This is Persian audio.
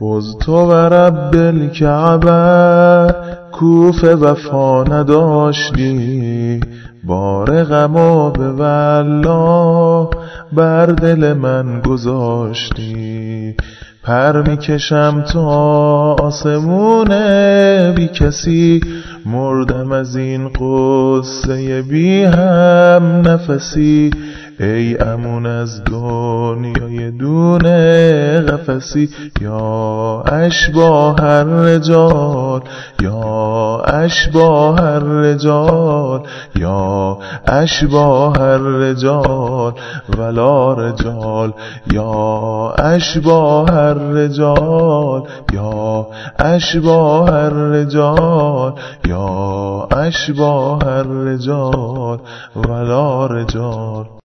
فزت و رب الکعبه، کوفه وفا نداشتی، بار غم به والله بر دل من گذاشتی. پر میکشم تا آسمونه بی کسی، مردم از این قصه بی هم نفسی. ای امون از دنیای دونه قفسی، یا اشباه الرجال، یا اشباه الرجال، یا اشباه الرجال ولا رجال، یا اشباه الرجال، یا اشباه الرجال، یا اشباه الرجال ولا رجال.